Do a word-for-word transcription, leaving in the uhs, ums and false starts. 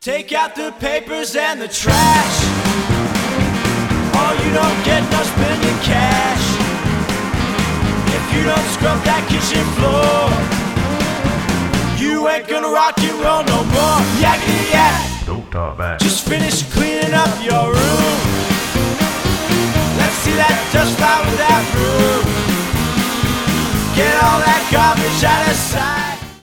Take out the papers and the trash, or you don't get no spending cash. If you don't scrub that kitchen floor, you ain't gonna rock and roll no more. Yakety yak, Don't talk back. just finish cleaning up your room. Let's see that dust out with that broom. Get all that garbage out of sight.